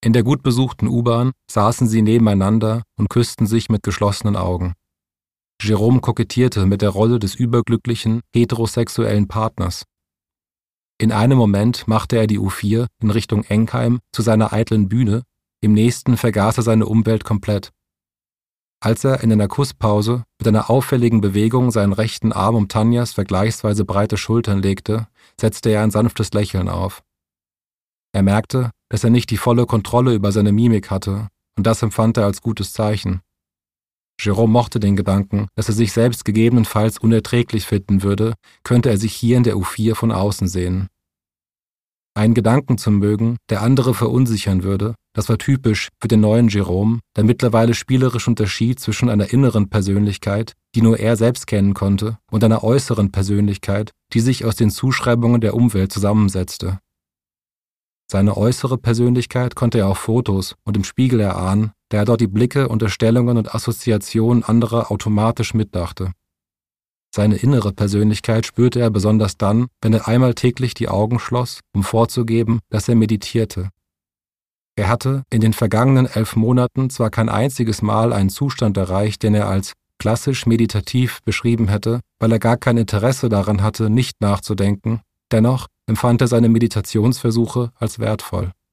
In der gut besuchten U-Bahn saßen sie nebeneinander und küssten sich mit geschlossenen Augen. Jerome kokettierte mit der Rolle des überglücklichen, heterosexuellen Partners. In einem Moment machte er die U4 in Richtung Enkheim zu seiner eitlen Bühne, im nächsten vergaß er seine Umwelt komplett. Als er in einer Kusspause mit einer auffälligen Bewegung seinen rechten Arm um Tanjas vergleichsweise breite Schultern legte, setzte er ein sanftes Lächeln auf. Er merkte, dass er nicht die volle Kontrolle über seine Mimik hatte, und das empfand er als gutes Zeichen. Jerome mochte den Gedanken, dass er sich selbst gegebenenfalls unerträglich finden würde, könnte er sich hier in der U4 von außen sehen. Einen Gedanken zu mögen, der andere verunsichern würde, das war typisch für den neuen Jerome, der mittlerweile spielerisch unterschied zwischen einer inneren Persönlichkeit, die nur er selbst kennen konnte, und einer äußeren Persönlichkeit, die sich aus den Zuschreibungen der Umwelt zusammensetzte. Seine äußere Persönlichkeit konnte er auf Fotos und im Spiegel erahnen, da er dort die Blicke, Unterstellungen und Assoziationen anderer automatisch mitdachte. Seine innere Persönlichkeit spürte er besonders dann, wenn er einmal täglich die Augen schloss, um vorzugeben, dass er meditierte. Er hatte in den vergangenen 11 Monaten zwar kein einziges Mal einen Zustand erreicht, den er als klassisch meditativ beschrieben hätte, weil er gar kein Interesse daran hatte, nicht nachzudenken, dennoch empfand er seine Meditationsversuche als wertvoll.